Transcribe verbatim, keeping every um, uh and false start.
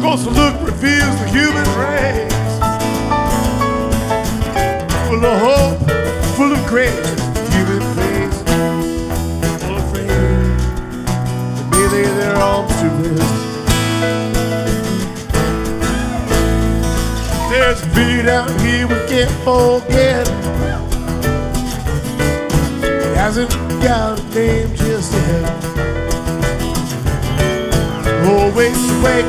closer look reveals the human race, full of hope, full of grace, human face, full of faith, and may lay their arms to rest. There's a beat out here we can't forget. It hasn't got a name just yet. Always awake.